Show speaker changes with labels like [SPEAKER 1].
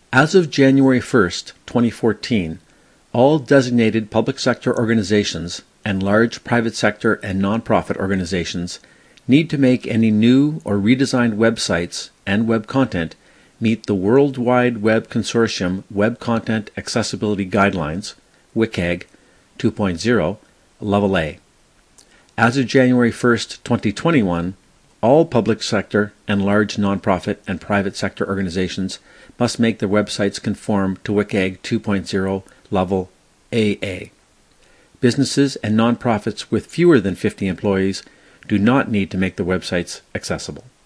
[SPEAKER 1] As of January 1st, 2014, all designated public sector organizations and large private sector and nonprofit organizations need to make any new or redesigned websites and web content meet the World Wide Web Consortium Web Content Accessibility Guidelines, WCAG 2.0, Level A. As of January 1st, 2021, all public sector and large nonprofit and private sector organizations must make their websites conform to WCAG 2.0 Level AA. Businesses and nonprofits with fewer than 50 employees do not need to make their websites accessible.